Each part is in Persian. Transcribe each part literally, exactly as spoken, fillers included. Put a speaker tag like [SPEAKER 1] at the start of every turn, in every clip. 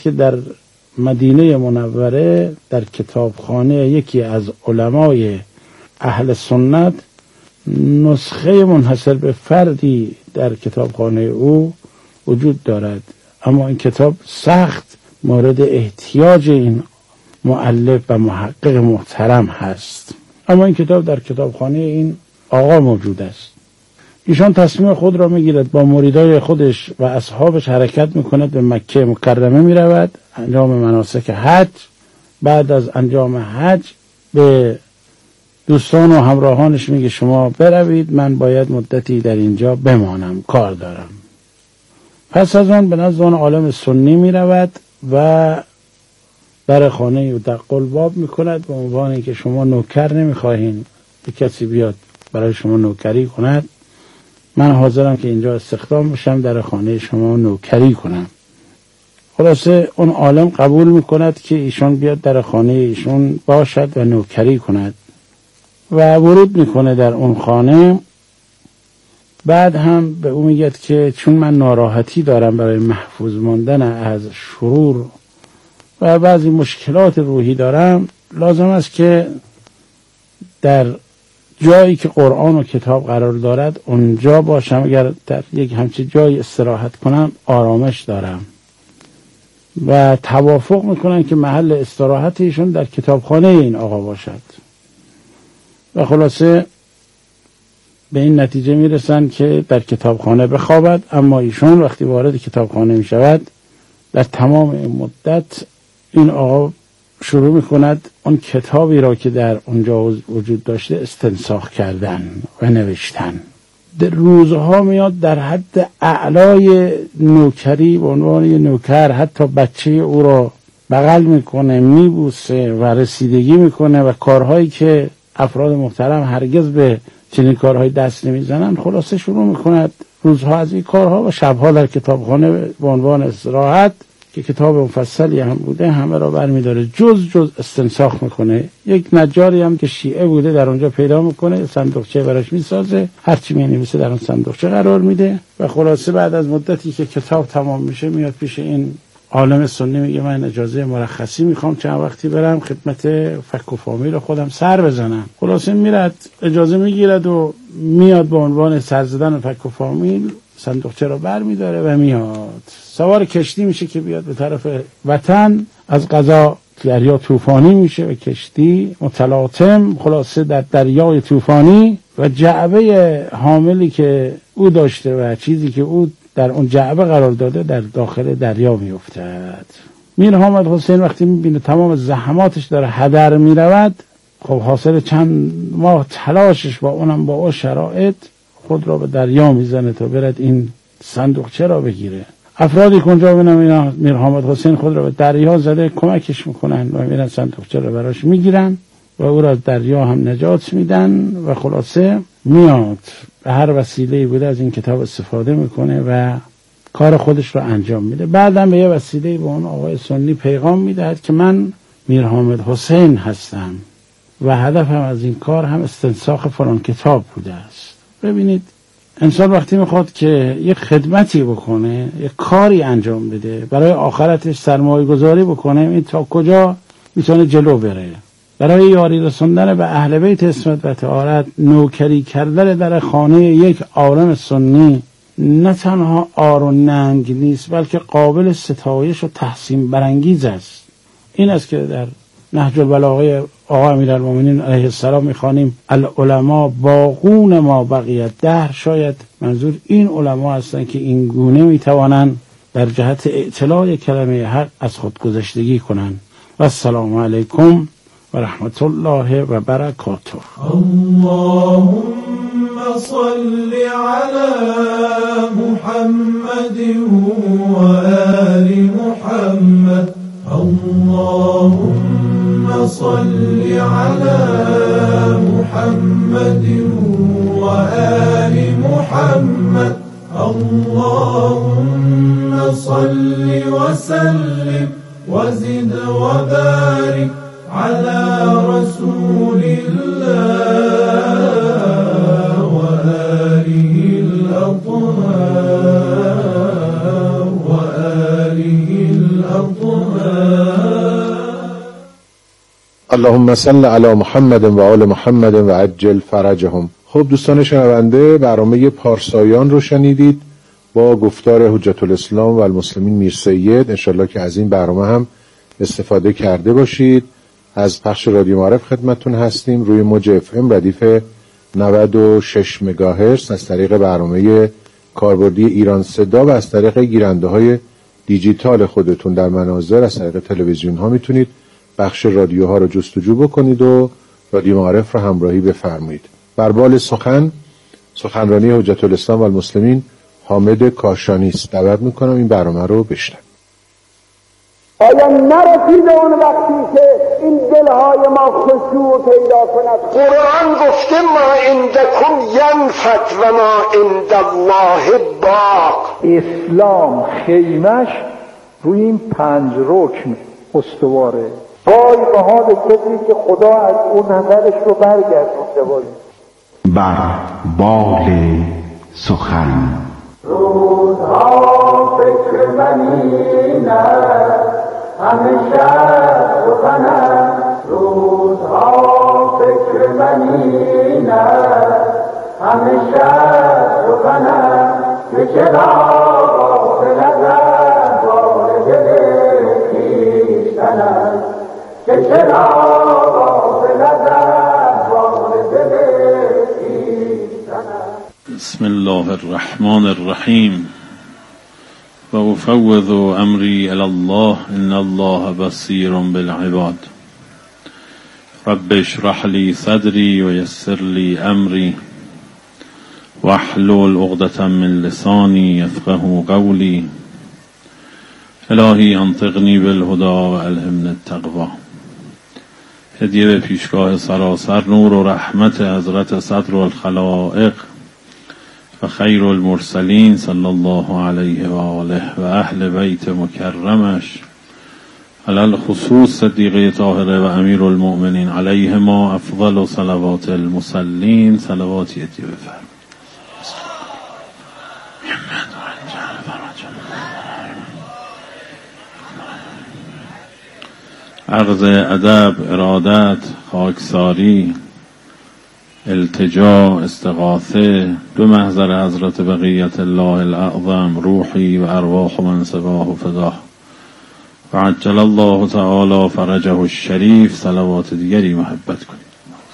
[SPEAKER 1] که در مدینه منوره در کتابخانه یکی از علمای اهل سنت نسخه منحصر به فردی در کتابخانه او وجود دارد، اما این کتاب سخت مورد احتیاج این مؤلف و محقق محترم هست. اما این کتاب در کتابخانه این آقا موجود است. ایشان تصمیم خود را میگیرد، با مریدای خودش و اصحابش حرکت میکند، به مکه مکرمه میرود، انجام مناسک حج. بعد از انجام حج به دوستان و همراهانش میگه شما بروید، من باید مدتی در اینجا بمانم، کار دارم. پس از آن به نزد آن عالم سنی میرود و در خانه او در قلباب میکند، به عنوان که شما نوکر نمیخواهین به کسی بیاد برای شما نوکری کند، من حاضرم که اینجا استخدام بشم، در خانه شما نوکری کنم. خلاصه اون عالم قبول میکند که ایشان بیاد در خانه ایشون باشد و نوکری کند و ورود میکنه در اون خانه. بعد هم به او میگه که چون من ناراحتی دارم برای محفوظ ماندن از شرور و بعضی مشکلات روحی دارم، لازم است که در جایی که قرآن و کتاب قرار دارد اونجا باشم. اگر در یک همچین جایی استراحت کنم آرامش دارم. و توافق میکنن که محل استراحت ایشون در کتابخانه این آقا باشد و خلاصه به این نتیجه میرسن که در کتابخانه بخوابد. اما ایشون وقتی وارد کتابخانه میشود، در تمام این مدت این آقا شروع میکند اون کتابی را که در اونجا وجود داشته استنساخ کردن و نوشتن. در روزها میاد در حد اعلای نوکری به عنوان نوکر، حتی بچه او را بغل میکنه، میبوسه و رسیدگی میکنه و کارهایی که افراد محترم هرگز به چنین کارهای دست نمیزنن. خلاصه شروع میکند روزها از این کارها و شبها در کتابخانه به عنوان استراحت که کتاب مفصلی هم بوده همه را برمیداره، جز جز استنساخ میکنه. یک نجاری هم که شیعه بوده در اونجا پیدا میکنه، صندوقچه براش میسازه، هرچی مینویسه در اون صندوقچه قرار میده و خلاصه بعد از مدتی که کتاب تمام میشه میاد پیش این عالم سنی، میگه من اجازه مرخصی میخوام، چند وقتی برم خدمت فک و فامیل خودم سر بزنم. خلاصه میرد اجازه میگیرد و میاد به عنوان سر زدن فک و فامیل، صندوقچه رو بر میداره و میاد سوار کشتی میشه که بیاد به طرف وطن. از قضا دریا طوفانی میشه و کشتی متلاطم، خلاصه در دریای طوفانی و جعبه حاملی که او داشته و چیزی که او در اون جعبه قرار داده در داخل دریا میافتد. میر حامد حسین وقتی میبینه تمام زحماتش داره هدر میرود، خب حاصل چند ماه تلاشش با اونم با اون شرایط خود را به دریا میزنه تا برد این صندوقچه را بگیره. افرادی که اونجا ببینم اینا میر حامد حسین خود را به دریا زده کمکش میکنن و میرن صندوقچه را براش میگیرن و او را از دریا هم نجات میدن و خلاصه میاد به هر وسیله‌ای بوده از این کتاب استفاده میکنه و کار خودش را انجام میده. بعدم به یه وسیله‌ای به اون آقای سنی پیغام میدهد که من میر حامد حسین هستم و هدفم از این کار هم استنساخ فلان کتاب بوده است. ببینید انسان وقتی میخواد که یک خدمتی بکنه، یک کاری انجام بده، برای آخرتش سرمایه گذاری بکنه، این تا کجا میتونه جلو بره. برای یاری رسوندن به اهل بیت عصمت و طهارت، نوکری کردن در خانه یک عالم سنی نه تنها عار و ننگ نیست، بلکه قابل ستایش و تحسین برانگیز است. این است که در نهج البلاغه آقا امیرالمومنین علیه السلام میخوانیم العلماء باقون ما بقیت دهر. شاید منظور این علما هستند که این گونه میتوانند در جهت اطلاع کلمه حق از خودگذشتگی کنند. و السلام علیکم و رحمت الله و برکاته.
[SPEAKER 2] اللهم صل علی محمد و آل محمد. اللهم صل على محمد وآل محمد. اللهم صل وسلم وزد وبارك على رسول الله وآله الأطهار وآله الأطهار.
[SPEAKER 3] اللهم صل علی محمد و آل محمد و عجل فرجهم. خب دوستان شنونده، برنامه پارسایان رو شنیدید با گفتار حجت الاسلام و المسلمین میر سید. انشالله که از این برنامه هم استفاده کرده باشید. از پخش رادیو معارف خدمتتون هستیم روی موج اف ام ردیف نود و شش مگاهرتز از طریق برنامه کاربردی ایران صدا و از طریق گیرنده های دیجیتال خودتون در مناظر از طریق تلویزیون ها میتونید بخش رادیوها رو جستجو بکنید و رادیو معارف رو همراهی بفرمایید. بر بال سخن سخنرانی حجت الاسلام و المسلمین حامد کاشانی است. دعوت میکنم این برنامه رو بشنوید.
[SPEAKER 4] آیا نرسیده اون وقتی که این دلهای ما خشوع پیدا کند؟ قرآن گفته ما عندکم ینفد و ما عند الله باق.
[SPEAKER 5] اسلام خیمش روی این پنج رکن استواره.
[SPEAKER 4] وای به حال کسی که خدا از اون نظرش رو برگردونده. وای
[SPEAKER 6] بر بال سخن
[SPEAKER 2] روزها فکر منی نه همیشه سخنم، روزها فکر منی نه همیشه سخنم، که چرا غافل از بار دل خویشتنم، که چرا غافل از بار دل خویشتنم.
[SPEAKER 7] بسم الله الرحمن الرحیم و افوض امری الی الله ان الله بصیر بالعباد. رب اشرح لی صدری و یسر لی امری واحلل عقدة من لسانی یفقهوا قولی. الهی انطقنی بالهدی و الهمنی التقوی. هدیه به پیشگاه سراسر نور و رحمت حضرت صدر الخلائق و خیر المرسلین صلی الله علیه و آله و اهل بیت مکرمش، علل خصوص صدیقه طاهره و امیر المؤمنین علیه ما افضل و صلوات المصلین. صلواتی اتیه بفرم. عرض ادب، ارادت، خاکساری، التجا، استغاثه به محضر حضرت بقیت الله الاعظم، روحی و ارواح من سواه فداه و عجل الله تعالی فرجه الشریف. صلوات دیگری محبت کنید.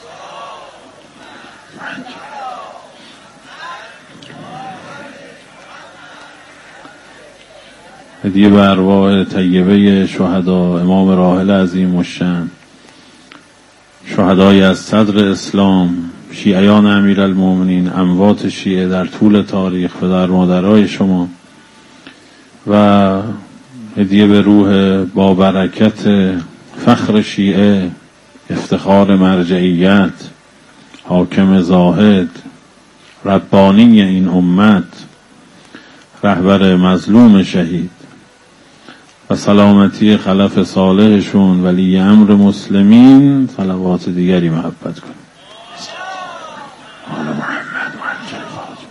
[SPEAKER 7] هدیه به ارواح طیبه شهدا امام راحل عظیم الشأن، شهدای از صدر اسلام، شیعیان امیرالمومنین، اموات شیعه در طول تاریخ، پدر مادرای شما، و هدیه به روح با برکت فخر شیعه، افتخار مرجعیت، حاکم زاهد، ربانی این امت، رهبر مظلوم شهید و سلامتی خلف صالحشون ولی امر مسلمین. صلوات دیگری محبت کن. آل محمد و عجل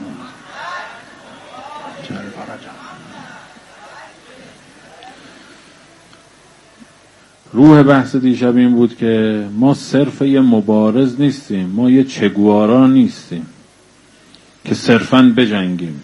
[SPEAKER 7] فرجهم. روح بحث دیشب این بود که ما صرف یه مبارز نیستیم، ما یه چگوارا نیستیم که صرفاً بجنگیم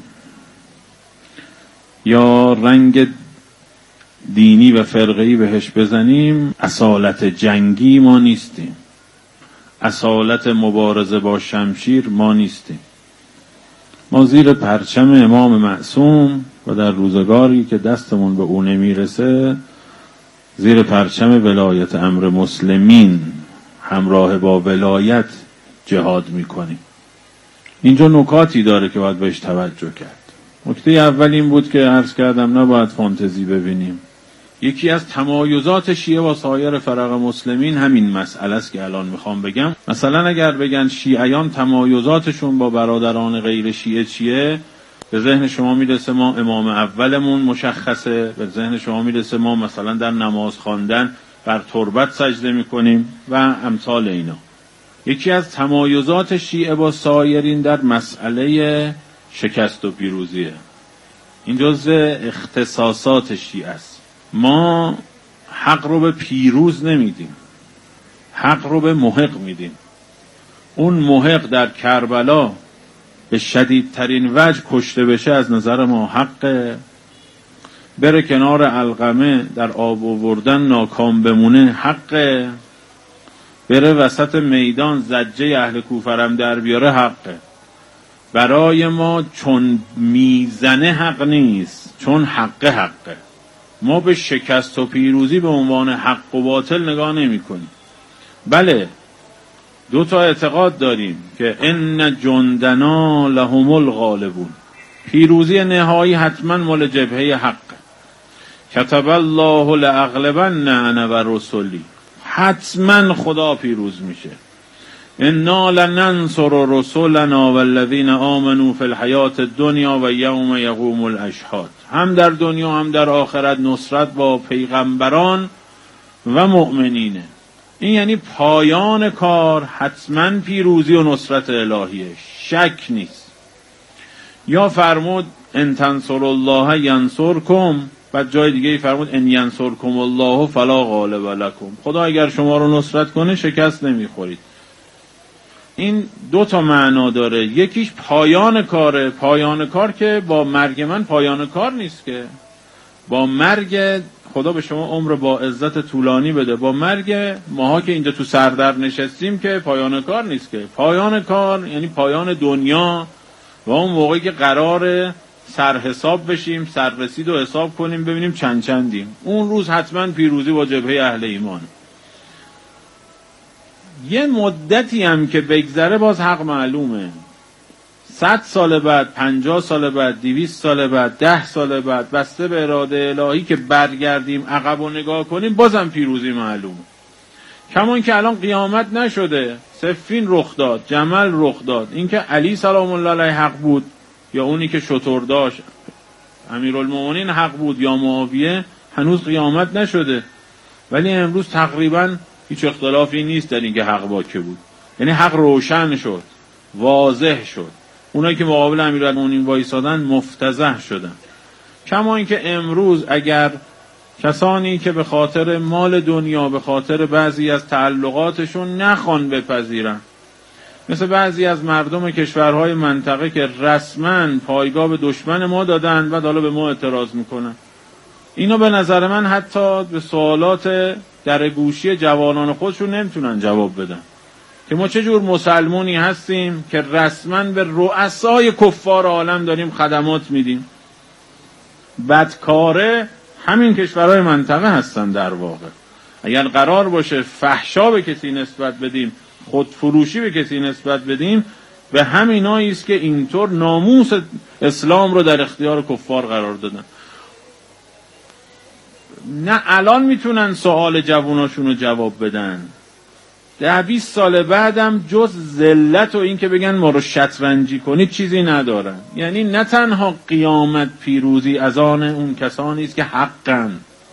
[SPEAKER 7] یا رنگ دینی و فرقه‌ای بهش بزنیم. اصالت جنگی ما نیستیم، اصالت مبارزه با شمشیر ما نیستیم. ما زیر پرچم امام معصوم و در روزگاری که دستمون به او نمیرسه زیر پرچم ولایت امر مسلمین همراه با ولایت جهاد میکنیم. اینجا نکاتی داره که باید بهش توجه کرد. نکته اول این بود که عرض کردم نباید فانتزی ببینیم. یکی از تمایزات شیعه با سایر فرق مسلمین همین مسئله است که الان میخوام بگم. مثلا اگر بگن شیعیان تمایزاتشون با برادران غیر شیعه چیه، به ذهن شما میرسه ما امام اولمون مشخصه، به ذهن شما میرسه ما مثلا در نماز خواندن بر تربت سجده میکنیم و امثال اینا. یکی از تمایزات شیعه با سایرین در مسئله شکست و پیروزیه. این جزء اختصاصات شیعه است. ما حق رو به پیروز نمیدیم، حق رو به محق میدیم. اون محق در کربلا به شدیدترین وجه کشته بشه از نظر ما حقه، بره کنار علقمه در آب آوردن ناکام بمونه حقه، بره وسط میدان زجه اهل کوفرم در بیاره حقه. برای ما چون میزنه حق نیست، چون حقه حقه. ما به شکست و پیروزی به عنوان حق و باطل نگاه نمی کنیم. بله دو تا اعتقاد داریم که ان جندنا لهم الغالبون، پیروزی نهایی حتما مال جبهه حق. کتب الله لاغلبن انا و رسلی، حتما خدا پیروز میشه. انا لننصر رسولنا والذین آمنوا فی الحیات الدنیا و یوم یقوم الاشهاد، هم در دنیا هم در آخرت نصرت با پیغمبران و مؤمنینه. این یعنی پایان کار حتما پیروزی و نصرت الهیه، شک نیست. یا فرمود ان تنصر الله ینصرکم، بعد جای دیگه فرمود ان ینصرکم الله فلا غالب لکم، خدا اگر شما رو نصرت کنه شکست نمیخورید. این دو تا معنا داره. یکیش پایان کاره، پایان کار که با مرگ من پایان کار نیست، که با مرگ خدا به شما عمر با عزت طولانی بده، با مرگ ماها که اینجا تو سردر نشستیم که پایان کار نیست. که پایان کار یعنی پایان دنیا و اون موقعی که قرار سرحساب بشیم، سررسید و حساب کنیم ببینیم چند چندیم. اون روز حتما پیروزی با جبهه اهل ایمان. یه مدتی هم که بگذره باز حق معلومه. صد سال بعد، پنجاه سال بعد، دویست سال بعد، ده سال بعد، بسته به اراده الهی که برگردیم عقب و نگاه کنیم بازم پیروزی معلومه. کمان که الان قیامت نشده، صفین رخ داد، جمل رخ داد. این که علی سلام الله علیه حق بود یا اونی که شتر داشت امیرالمومنین حق بود یا معاویه، هنوز قیامت نشده. ولی امروز تقریبا هیچ اختلافی نیست در این که حق با که بود. یعنی حق روشن شد، واضح شد. اونایی که مقابل امیرالمومنین وایسادن مفتضح شدن. کما اینکه امروز اگر کسانی که به خاطر مال دنیا، به خاطر بعضی از تعلقاتشون نخوان بپذیرن، مثل بعضی از مردم کشورهای منطقه که رسما پایگاه به دشمن ما دادن و حالا به ما اعتراض میکنن، اینا به نظر من حتی به سوالات در گوشی جوانان خودشون نمیتونن جواب بدن که ما چه جور مسلمونی هستیم که رسما به رؤسای کفار عالم داریم خدمات میدیم. بدکاره همین کشورهای منطقه هستن. در واقع اگر قرار باشه فحشا به کسی نسبت بدیم، خودفروشی به کسی نسبت بدیم، به همینایی است که اینطور ناموس اسلام رو در اختیار کفار قرار دادن. نه الان میتونن سوال جواناشون رو جواب بدن، ده بیست سال بعدم جز ذلت و این که بگن ما رو شطرنجی کنید چیزی ندارن. یعنی نه تنها قیامت پیروزی از آن اون کسانی است که حقن،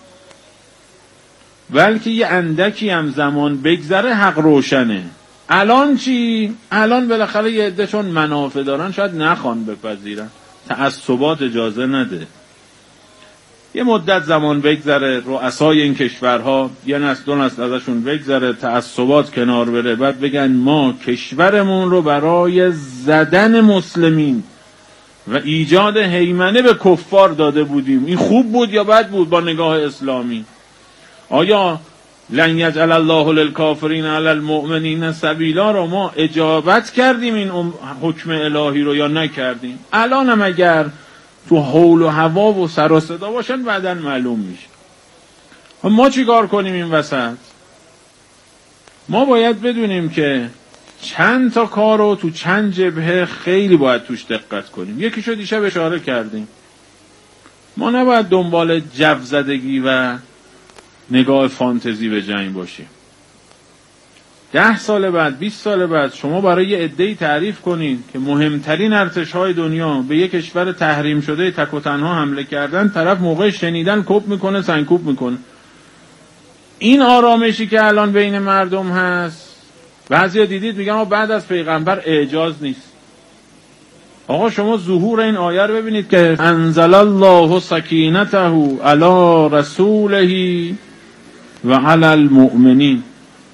[SPEAKER 7] بلکه یه اندکی هم زمان بگذره حق روشنه. الان چی؟ الان بالاخره یه عده چون منافع دارن شاید نخوان بپذیرن، تعصبات اجازه نده. یه مدت زمان بگذره، رؤسای این کشورها یه نسل دو نسل ازشون بگذره، تعصبات کنار بره، بعد بگن ما کشورمون رو برای زدن مسلمین و ایجاد هیمنه به کفار داده بودیم. این خوب بود یا بد بود با نگاه اسلامی؟ آیا لن یجعل الله للکافرین علی المؤمنین سبیلا رو ما اجابت کردیم این حکم الهی رو یا نکردیم؟ الان هم اگر تو حول و هوا و سر و صدا باشن بعدن معلوم میشه. ما چی کار کنیم این وسط؟ ما باید بدونیم که چند تا کار رو تو چند جبهه خیلی باید توش دقت کنیم. یکیشو دیشب اشاره کردیم. ما نباید دنبال جوزدگی و نگاه فانتزی به جنگ باشیم. ده سال بعد، بیست سال بعد شما برای یه عده‌ای تعریف کنین که مهمترین ارتش‌های دنیا به یک کشور تحریم شده تک و تنها حمله کردن، طرف موقع شنیدن کپ میکنه، سنکوب میکنه. این آرامشی که الان بین مردم هست، بعضیا دیدید میگن ما بعد از پیغمبر اعجاز نیست. آقا شما ظهور این آیه رو ببینید که انزل الله سکینته علی رسوله و علی المؤمنین.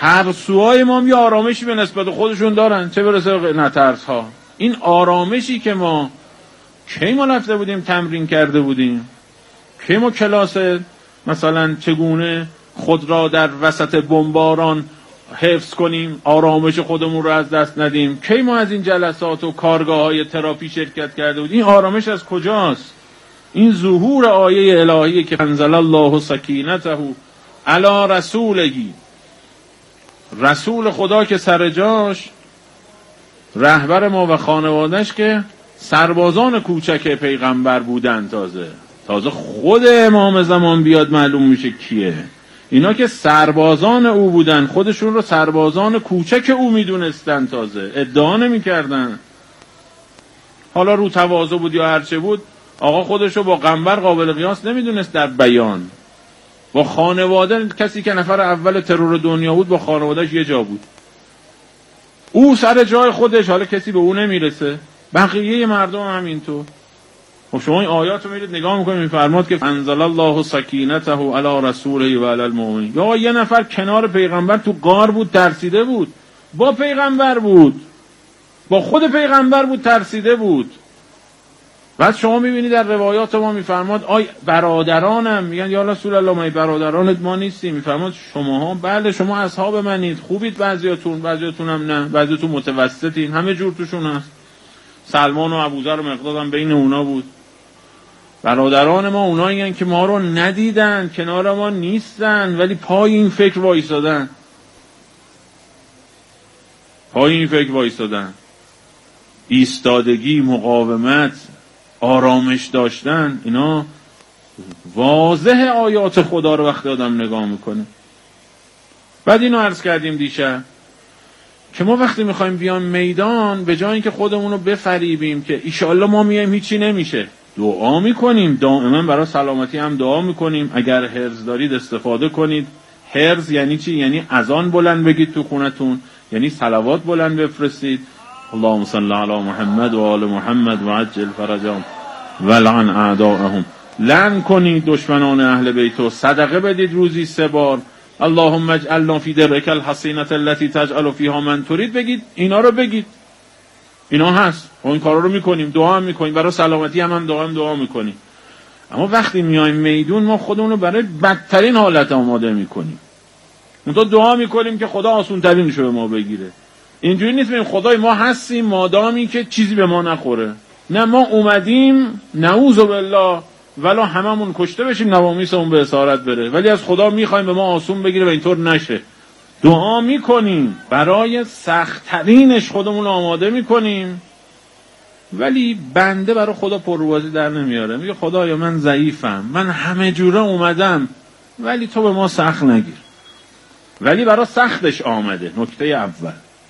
[SPEAKER 7] ترسوهای ما هم یه آرامشی به نسبت خودشون دارن، چه برسه به نترس ها. این آرامشی که ما کی ما رفته بودیم تمرین کرده بودیم، کی ما کلاس مثلا چگونه خود را در وسط بمباران حفظ کنیم، آرامش خودمون رو از دست ندیم، کی ما از این جلسات و کارگاه های تراپی شرکت کرده بودیم. این آرامش از کجاست؟ این ظهور آیه الهی که انزل الله سکینته علی رسولهی، رسول خدا که سر جاش، رهبر ما و خانوادهش که سربازان کوچک پیغمبر بودن. تازه تازه خود امام زمان بیاد معلوم میشه کیه. اینا که سربازان او بودن، خودشون رو سربازان کوچک او میدونستن، تازه ادعا نمیکردن. حالا رو تواضع بود یا هرچه بود، آقا خودشو با قنبر قابل قیاس نمیدونست در بیان. با خانواده، کسی که نفر اول ترور دنیا بود با خانوادهش یه جا بود، او سر جای خودش، حالا کسی به او نمیرسه، بقیه مردم هم همینطور. خب شما این آیات رو میرید نگاه میکنید، میفرماد که انزل الله سکینته علی رسوله و علی المؤمنین. یا یه نفر کنار پیغمبر تو غار بود، ترسیده بود، با پیغمبر بود، با خود پیغمبر بود، ترسیده بود. بعد شما میبینید در روایات ما میفرماد آی برادرانم، میگن یا رسول الله ما برادرانت ما نیستیم. میفرماد شماها بله شما اصحاب منید، خوبید، بعضیاتون بعضیاتون هم نه، بعضیاتون متوسطین، همه جور توشون هست. سلمان و ابوذر و مقداد هم بین اونا بود. برادران ما اونایین که ما رو ندیدن، کنار ما نیستن، ولی پای این فکر وایسادن، پای این فکر وایسادن. ایستادگی، مقاومت، آرامش داشتن، اینا واضح آیات خدا رو وقتی آدم نگاه میکنه. بعد اینو عرض کردیم دیشب که ما وقتی میخوایم بیام میدان، به جای اینکه خودمون رو بفریبیم که ایشالله ما میایم هیچی نمیشه، دعا میکنیم، دائما برای سلامتی هم دعا میکنیم. اگر حرز دارید استفاده کنید. حرز یعنی چی؟ یعنی اذان بلند بگید تو خونتون، یعنی صلوات بلند بفرستید. اللهم صل علی محمد و آل محمد و عجل فرجهم و لعن اعداءهم. لعن کنید دشمنان اهل بیت، صدقه بدید روزی سه بار. اللهم اجعلنا فی درک الحسینة التي تجعل فیها من ترید. بگید اینا رو، بگید اینا هست. و این کارا رو میکنیم، دعا هم میکنیم، برای سلامتی هم هم دعا هم دعا میکنیم. اما وقتی میایم میدون ما خودمون رو برای بدترین حالت آماده میکنیم. اون تو دعا میکنیم که خدا آسون ترین شو به ما بگیره. اینجوری نیست بگیم خدای ما هستیم مادامی که چیزی به ما نخوره. نه، ما اومدیم نعوذ بالله ولا هممون کشته بشیم، نوامیسمون به اسارت بره، ولی از خدا میخوایم به ما آسون بگیره و اینطور نشه. دعا میکنیم، برای سخت‌ترینش خودمون آماده میکنیم، ولی بنده برای خدا پرروازی در نمیاره. میگه خدایا من ضعیفم، من همه جوره اومدم، ولی تو به ما سخت نگیر. ولی برای سختش آمده. نکته اول.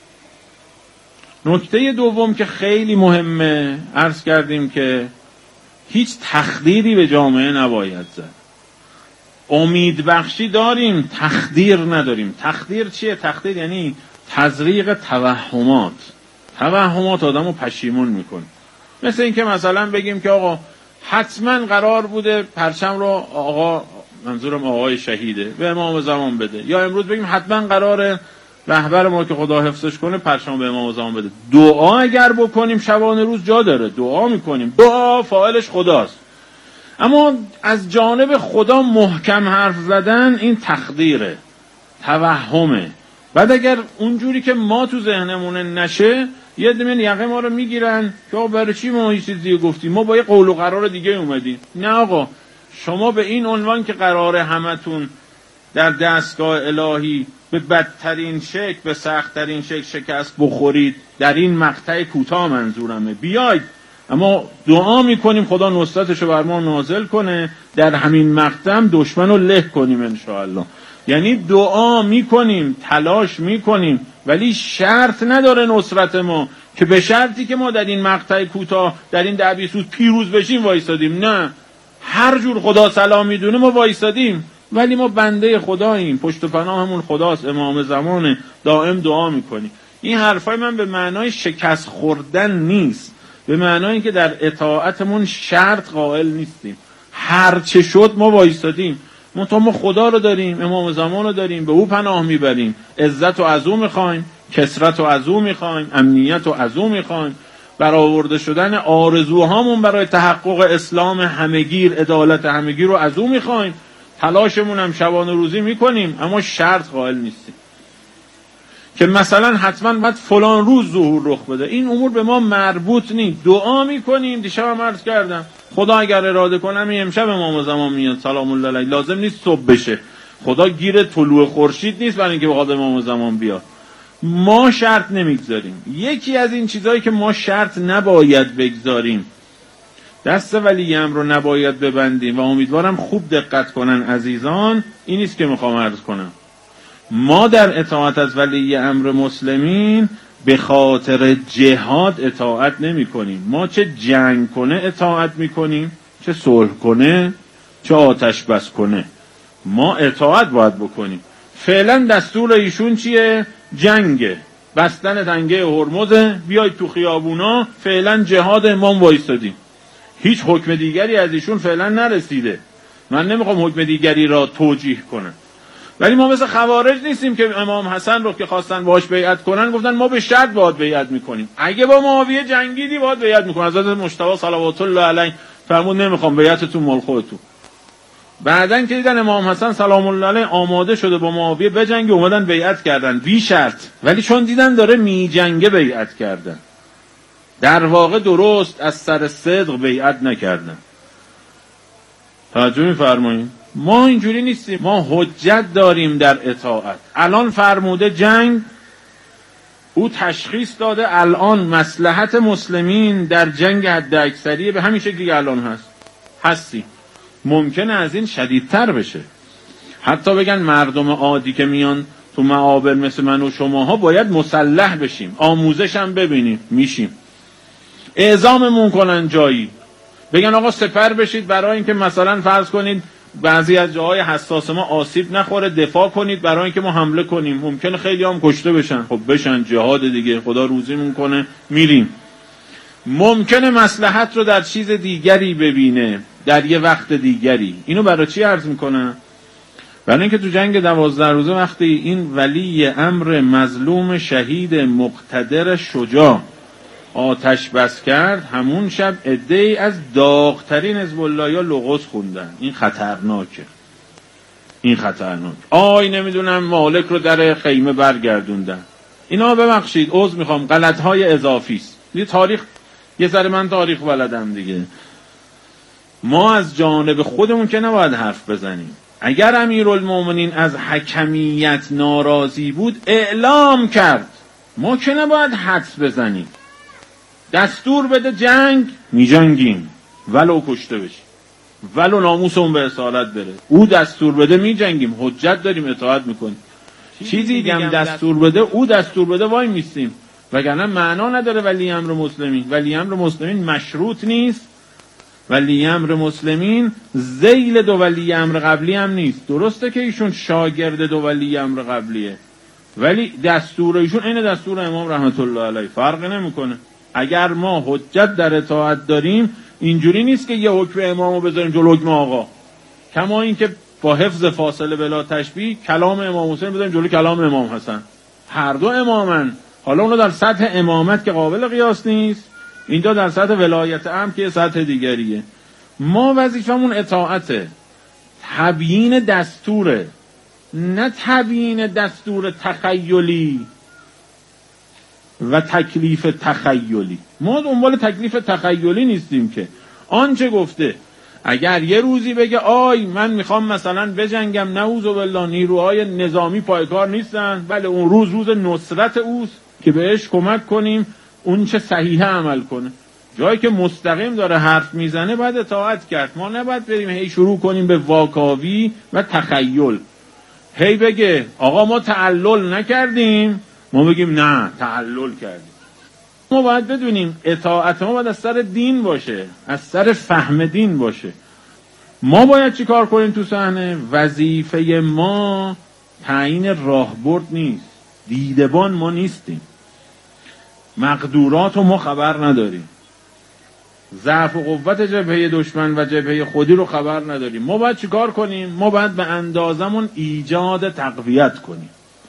[SPEAKER 7] نکته دوم که خیلی مهمه، عرض کردیم که هیچ تخدیری به جامعه نباید زد. امید بخشی داریم، تخدیر نداریم. تخدیر چیه؟ تخدیر یعنی تزریق توهمات. توهمات آدمو پشیمون میکنه. مثل این که مثلا بگیم که آقا حتما قرار بوده پرچم رو آقا، منظورم آقای شهیده، به امام زمان بده، یا امروز بگیم حتما قراره رهبر ما که خدا حفظش کنه پرچم به امام زمان بده. دعا اگر بکنیم شبانه روز جا داره، دعا میکنیم، دعا فاعلش خداست. اما از جانب خدا محکم حرف زدن این تخدیره، توهمه. بعد اگر اونجوری که ما تو ذهنمونه نشه، یه دمین یقه ما رو میگیرن که آقا برای چی ما هیچ چیزی گفتیم، ما با یه قول و قرار دیگه اومدیم. نه آقا، شما به این عنوان که قراره همتون در دستگاه الهی به بدترین شکل، به سختترین شکل شکست بخورید، در این مقطع کوتاه منظورمه، بیاید. اما دعا میکنیم خدا نصرتشو بر ما نازل کنه، در همین مقطع دشمن رو له کنیم انشاءالله. یعنی دعا میکنیم، تلاش میکنیم، ولی شرط نداره نصرت ما که به شرطی که ما در این مقطع کوتاه، در این ده بیست روز پیروز بشیم وایسادیم. نه، هر جور خدا سلام میدونه ما وایسادیم، ولی ما بنده خداییم، پشت و پناهمون خداست، امام زمانه، دائم دعا میکنیم. این حرفای من به معنای شکست خوردن نیست، به معنای اینکه در اطاعتمون شرط قائل نیستیم. هر چه شد ما وایسادیم، منتها ما خدا رو داریم، امام زمان رو داریم، به او پناه میبریم، عزت رو از او میخوایم، کثرت رو از او میخوایم، امنیت رو از او میخوایم، برآورده شدن آرزوهامون برای تحقق اسلام همگیر، عدالت همگیر رو از او میخوایم، تلاشمون هم شبانه روزی میکنیم، اما شرط قائل نیستیم که مثلا حتما باید فلان روز ظهور رخ بده. این امور به ما مربوط نیست. دعا میکنیم. دیشب هم عرض کردم خدا اگر اراده کنه همین امشب امام زمان میاد سلام الله علیه، لازم نیست صبح بشه. خدا گیر طلوع خورشید نیست برای اینکه بخواد امام زمان بیاد. ما شرط نمیگذاریم. یکی از این چیزهایی که ما شرط نباید بگذاریم، دست ولی امر رو نباید ببندیم و امیدوارم خوب دقت کنن عزیزان، این نیست که میخوام عرض کنم. ما در اطاعت از ولی امر مسلمین به خاطر جهاد اطاعت نمی کنیم. ما چه جنگ کنه اطاعت می کنیم، چه صلح کنه، چه آتش بس کنه، ما اطاعت باید بکنیم. فعلا دستور ایشون چیه؟ جنگه، بستن تنگه هرمزه، بیاید تو خیابونا، فعلا جهاد امام وایستادیم. هیچ حکم دیگری از ایشون فعلا نرسیده. من نمیخوام حکم دیگری را توجیه کنم، ولی ما مثل خوارج نیستیم که امام حسن رو که خواستن باش بیعت کنن گفتن ما به شرط باید بیعت میکنیم. اگه با معاویه جنگیدی باید بیعت میکنن. حضرت مجتبی صلوات الله علیه فرمود نمیخوام بیعتتون مال خودتون. بعدن که دیدن امام حسن سلام الله علیه آماده شده با معاویه بجنگه، اومدن بیعت کردن بی شرط، ولی چون دیدن داره می جنگه بیعت کردن. در واقع درست از سر صدق بیعت نکردن. توجه می‌فرمایید؟ ما اینجوری نیستیم. ما حجت داریم در اطاعت. الان فرموده جنگ، او تشخیص داده الان مصلحت مسلمین در جنگ حد اکثریه به همین شکلی که الان هست هستی. ممکنه از این شدیدتر بشه. حتی بگن مردم عادی که میان تو معابر مثل من و شماها باید مسلح بشیم، آموزش هم ببینیم، میشیم. اعزاممون کنن جایی، بگن آقا سپر بشید برای اینکه مثلا فرض کنید بعضی از جاهای حساس ما آسیب نخوره، دفاع کنید برای اینکه ما حمله کنیم. ممکنه خیلی هم کشته بشن، خب بشن، جهاد دیگه، خدا روزیمون کنه، میریم. ممکنه مصلحت رو در چیز دیگری ببینه، در یه وقت دیگری. اینو برای چی عرض میکنه؟ برای اینکه تو جنگ دوازده روزه وقتی این ولی امر مظلوم شهید مقتدر شجاع آتش بس کرد، همون شب عده‌ای از داغترین حزب الله یا لغز خوندن. این خطرناکه، این خطرناک. آی نمیدونم مالک رو در خیمه برگردوندن. اینا ببخشید عذر میخوام غلط‌های اضافی است. یه تاریخ، یه ذره من تاریخ بلدم دیگه. ما از جانب خودمون که نباید حرف بزنیم. اگر امیرالمومنین از حکمیت ناراضی بود اعلام کرد، ما که نباید حدس بزنیم. دستور بده جنگ، می جنگیم ولو کشته بشیم، ولو ناموسمون به اصالت بره. او دستور بده می جنگیم، حجت داریم، اطاعت میکنیم. چیزی دیگه هم دستور بده، او دستور بده وای میستیم. وگرنه معنا نداره ولی امر مسلمین. ولی امر مسلمین مشروط نیست. ولی امر مسلمین ذیل دو ولی امر قبلی هم نیست. درسته که ایشون شاگرد دو ولی امر قبلیه، ولی دستور ایشون این دستور امام رحمت الله علیه، فرق نمیکنه. اگر ما حجت در اطاعت داریم، اینجوری نیست که یه حکم امامو بذاریم جلو حکم آقا. کما این که با حفظ فاصله بلا تشبیه کلام امام حسین بذاریم جلو کلام امام حسن. هر دو امامن. حالا اونو در سطح امامت که قابل قیاس نیست، اینجا در سطح ولایت امر که سطح دیگریه. ما وظیفمون اطاعته، تبیین دستوره، نه تبیین دستور تخیلی و تکلیف تخیلی. ما دنبال تکلیف تخیلی نیستیم که آنچه گفته. اگر یه روزی بگه آی من میخوام مثلا بجنگم، نعوذ بالله نیروهای نظامی پایکار نیستن، بله اون روز روز نصرت اوست که بهش کمک کنیم اون چه صحیحه عمل کنه. جایی که مستقیم داره حرف میزنه باید اطاعت کرد. ما نباید بریم هی شروع کنیم به واکاوی و تخیل. هی بگه آقا ما تعلل نکردیم، ما بگیم نه تعلل کردیم. ما باید بدونیم اطاعت ما باید از سر دین باشه، از سر فهم دین باشه. ما باید چی کار کنیم تو صحنه؟ وظیفه ما تعیین راهبرد نیست، دیدبان ما نیستیم، مقدورات رو ما خبر نداریم. ضعف و قوت جبهه دشمن و جبهه خودی رو خبر نداریم. ما باید چیکار کنیم؟ ما باید به اندازمون ایجاد تقویت کنیم.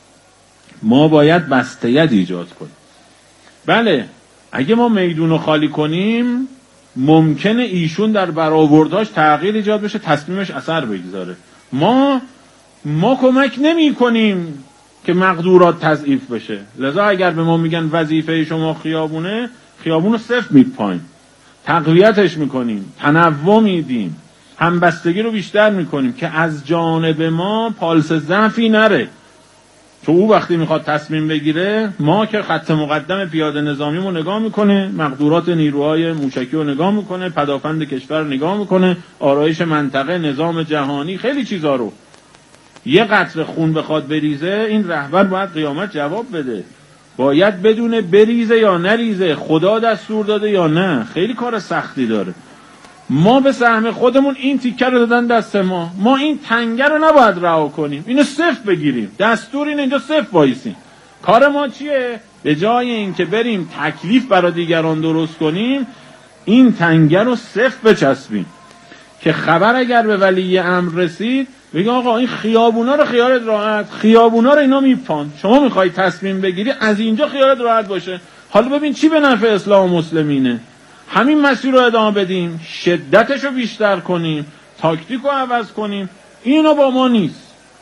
[SPEAKER 7] ما باید بسته‌یت ایجاد کنیم. بله، اگه ما میدون رو خالی کنیم ممکنه ایشون در برآوردهاش تغییر ایجاد بشه، تصمیمش اثر بگذاره. ما ما کمک نمی کنیم که مقدورات تضعیف بشه. لذا اگر به ما میگن وظیفه شما خیابونه، خیابون رو صفر میپاییم، تقویتش میکنیم، تنوع میدیم، همبستگی رو بیشتر میکنیم که از جانب ما پالس ضعفی نره. تو او وقتی میخواد تصمیم بگیره، ما که خط مقدم پیاده نظامیمو نگاه میکنه، مقدورات نیروهای موشکی رو نگاه میکنه، پدافند کشور رو نگاه میکنه، آرایش منطقه، نظام جهانی، خیلی چیزا رو. یه قطره خون بخواد بریزه، این رهبر باید قیامت جواب بده. باید بدونه بریزه یا نریزه، خدا دستور داده یا نه. خیلی کار سختی داره. ما به سهم خودمون این تیکه رو دادن دست ما، ما این تنگه رو نباید رها کنیم، اینو صفر بگیریم، دستور این اینجا صفر وایسیم. کار ما چیه؟ به جای این که بریم تکلیف برای دیگران درست کنیم، این تنگه رو صفر بچسبیم که خبر اگر به ولی امر رسید بگه آقا این خیابونا رو خیالت راحت، خیابونا رو اینا میپان، شما میخوای تصمیم بگیری از اینجا خیالت راحت باشه. حالا ببین چی به نفع اسلام و مسلمینه، همین مسیر رو ادامه بدیم، شدتش رو بیشتر کنیم، تاکتیک رو عوض کنیم. اینا با ما نیست.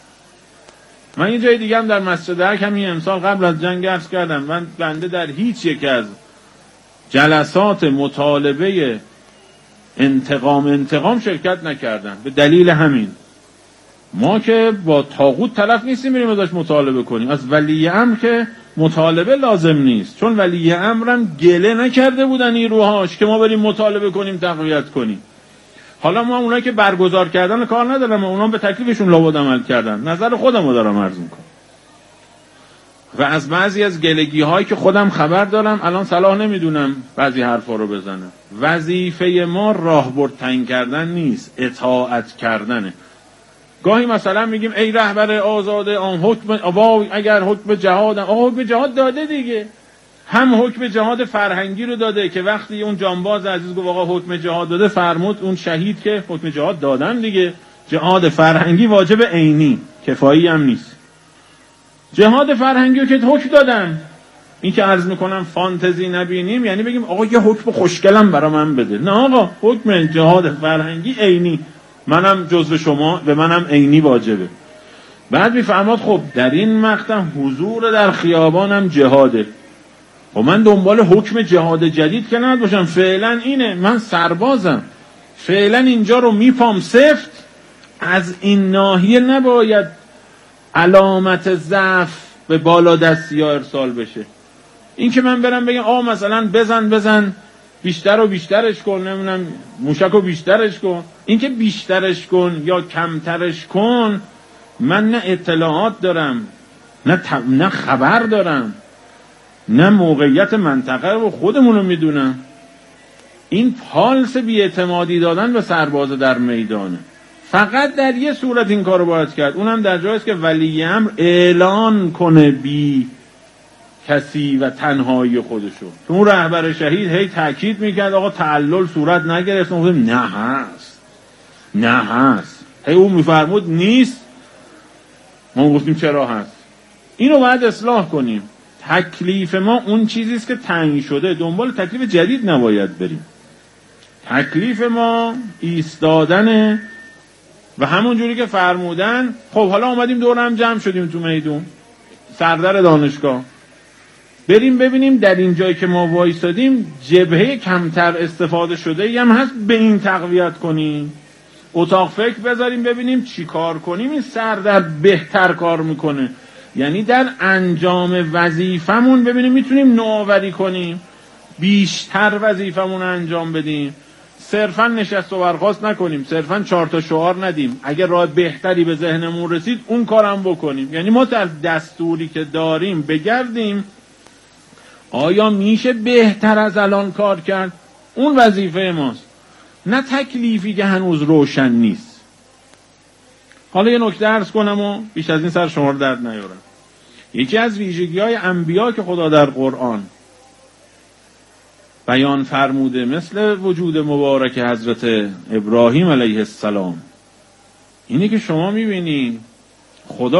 [SPEAKER 7] من یه جای دیگه هم در مسجد حکمی امسال قبل از جنگ عرض کردم، من بنده در هیچ یک از جلسات مطالبه انتقام انتقام شرکت نکردم. به دلیل همین ما که با طاغوت طرف نیستیم بریم ازش مطالبه کنیم، از ولی امر که مطالبه لازم نیست، چون ولی امرم گله نکرده بودن نیروهاش که ما بریم مطالبه کنیم تقویت کنیم. حالا ما اونایی که برگزار کردن کار ندارم، اونا به تکلیفشون لابد عمل کردن. نظر خودم رو دارم عرض میکنم. و از بعضی از گلگی هایی که خودم خبر دارم الان صلاح نمیدونم بعضی حرفا رو بزنم. وظیفه ما راهبرد تعیین کردن نیست، اطاعت کردنه. گاهی مثلا میگیم ای رهبر آزاده آن حکم آبا اگر حکم جهاد، آقا حکم جهاد داده دیگه. هم حکم جهاد فرهنگی رو داده که وقتی اون جانباز عزیز گفت آقا حکم جهاد داده، فرمود اون شهید که حکم جهاد دادن دیگه. جهاد فرهنگی واجب عینی، کفایی هم نیست. جهاد فرهنگی رو که حکم دادن، این که عرض میکنم فانتزی نبینیم، یعنی بگیم آقا یه حکم خوشگلم برا من بده. نه آقا، حکم جهاد فرهنگی عینی، منم جزو شما، به منم عینی واجبه. بعد میفرماد خب در این مقطع حضور در خیابانم جهاده. و من دنبال حکم جهاد جدید که نباید باشم، فعلا اینه، من سربازم، فعلا اینجا رو میپام سفت. از این ناحیه نباید علامت ضعف به بالا دستی ها ارسال بشه. این که من برم بگم آه مثلا بزن بزن بیشتر و بیشترش کن، نمیدونم موشک و بیشترش کن، این که بیشترش کن یا کمترش کن، من نه اطلاعات دارم، نه, ت... نه خبر دارم، نه موقعیت منطقه رو خودمون رو میدونم. این پالس بی‌اعتمادی دادن به سرباز در میدانه. فقط در یه صورت این کار رو باید کرد، اونم در جایی است که ولی امر اعلان کنه بی کسی و تنهایی خودشو. تو اون رهبر شهید هی تاکید میکرد آقا تعلل صورت نگرفت، ما گفتیم نه هست، نه هست. هی اون میفرمود نیست، ما گفتیم چرا هست. اینو باید اصلاح کنیم. تکلیف ما اون چیزی است که تعیین شده، دنبال تکلیف جدید نباید بریم. تکلیف ما ایستادنه و همون جوری که فرمودن. خب حالا اومدیم دور هم جمع شدیم تو میدون سردر دانشگاه، بریم ببینیم در این جایی که ما وایسادیم جبهه کمتر استفاده شده هم هست، به این تقویت کنیم، اتاق فکر بذاریم ببینیم چی کار کنیم این سردر بهتر کار میکنه. یعنی در انجام وظیفمون ببینیم میتونیم نوآوری کنیم، بیشتر وظیفمون انجام بدیم، صرفا نشست و برخاست نکنیم، صرفا چهار تا شعار ندیم، اگر راه بهتری به ذهنمون رسید اون کارم بکنیم. یعنی ما در دستوری که داریم بگردیم آیا میشه بهتر از الان کار کرد، اون وظیفه ماست، نه تکلیفی که هنوز روشن نیست. حالا یه نکته عرض کنم و بیش از این سر شما رو درد نیارم. یکی از ویژگی‌های انبیا که خدا در قرآن بیان فرموده، مثل وجود مبارک حضرت ابراهیم علیه السلام. اینی که شما میبینی خدا